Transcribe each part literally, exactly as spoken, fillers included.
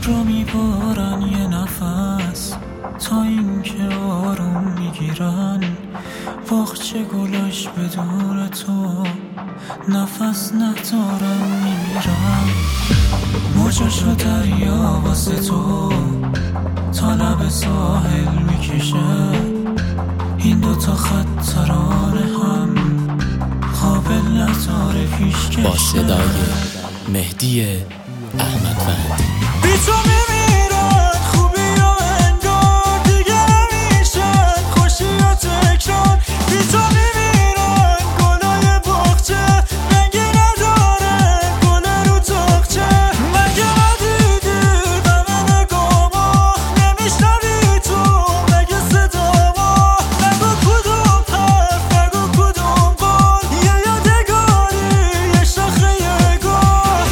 رو میبارن یه نفس تا این که آروم میگیرن. باغچه گلاش بدون تو نفس ندارن میمیرن. موجش و دریا واسه تو تا لب ساحل میکشه. این دوتا خط ترانه هم قابل نداره پیش کشه. با صدای مهدی احمدوندی. بی تو میمیرن خوبی و انگار دیگه نمیشن خوشی و تکرار. بی تو میمیرن گلای باغچه رنگی نداره گل رو تاقچه. مگه ندیدی غم نگاما نمیشنوی تو مگه صداما. نگو کدوم حرف نگو کدوم قول یه یادگاری یه شاخه یه گل.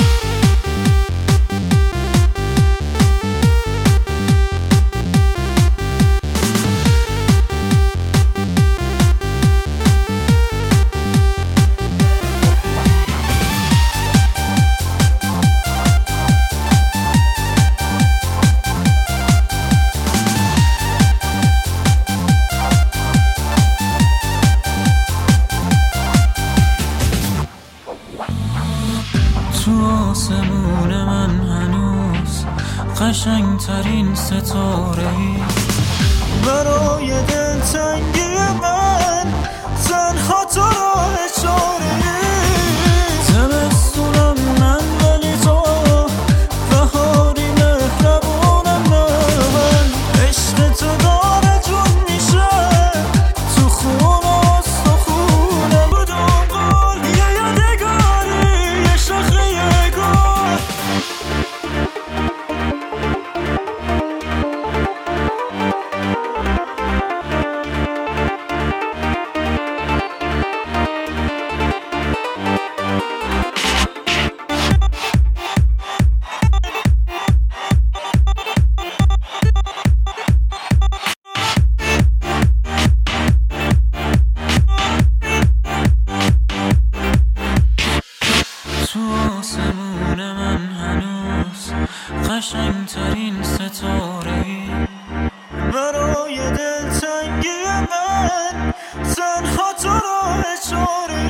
تو آسمون من هنوز قشنگ ترین ستاره ای. برای دلتنگی من تنها تو راه چاره ای. زمستونم من ولی تو بهاری مهربونم من. عشق تو داره جون میشه تو خون استخونه. بدون قول یه یادگاری یه شاخه یه گل. تو آسمون من هنوز قشنگ ترین ستاره ای. برای دلتنگی من تنها تو راه چاره